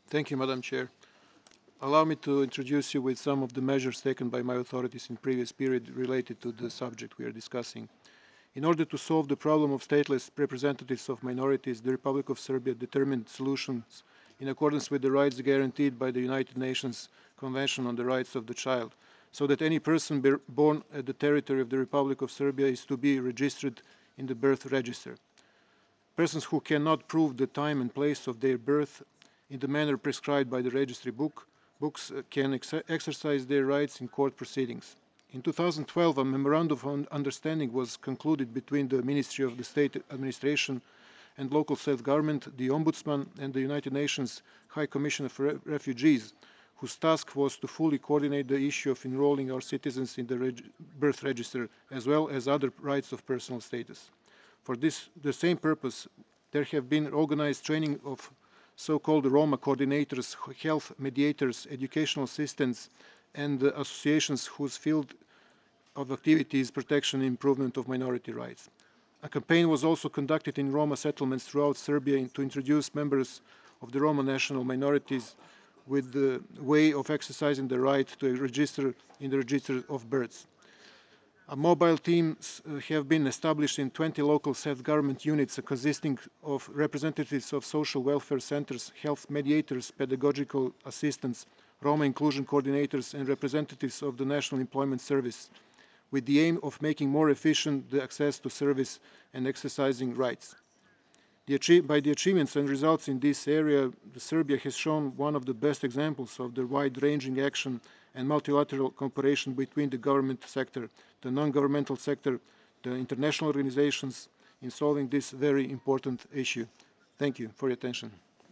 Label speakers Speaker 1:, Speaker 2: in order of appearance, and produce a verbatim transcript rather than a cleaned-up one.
Speaker 1: Thank you, Madam Chair. Allow me to introduce you with some of the measures taken by my authorities in previous period related to the subject we are discussing. In order to solve the problem of stateless representatives of minorities, the Republic of Serbia determined solutions in accordance with the rights guaranteed by the United Nations Convention on the Rights of the Child, so that any person born at the territory of the Republic of Serbia is to be registered in the birth register. Persons who cannot prove the time and place of their birth in the manner prescribed by the registry book, books uh, can ex exercise their rights in court proceedings. In two thousand twelve, a memorandum of understanding was concluded between the Ministry of the State Administration and local self-government, the Ombudsman, and the United Nations High Commissioner for Re Refugees, whose task was to fully coordinate the issue of enrolling our citizens in the reg birth register, as well as other rights of personal status. For this, the same purpose, there have been organized training of so-called Roma coordinators, health mediators, educational assistants, and uh, associations whose field of activity is protection and improvement of minority rights. A campaign was also conducted in Roma settlements throughout Serbia to introduce members of the Roma national minorities with the way of exercising the right to register in the register of births. A mobile teams uh, have been established in twenty local self-government units uh, consisting of representatives of social welfare centers, health mediators, pedagogical assistants, Roma inclusion coordinators, and representatives of the National Employment Service, with the aim of making more efficient the access to service and exercising rights. The by the achievements and results in this area, Serbia has shown one of the best examples of the wide-ranging action and multilateral cooperation between the government sector, the non-governmental sector, the international organizations in solving this very important issue. Thank you for your attention.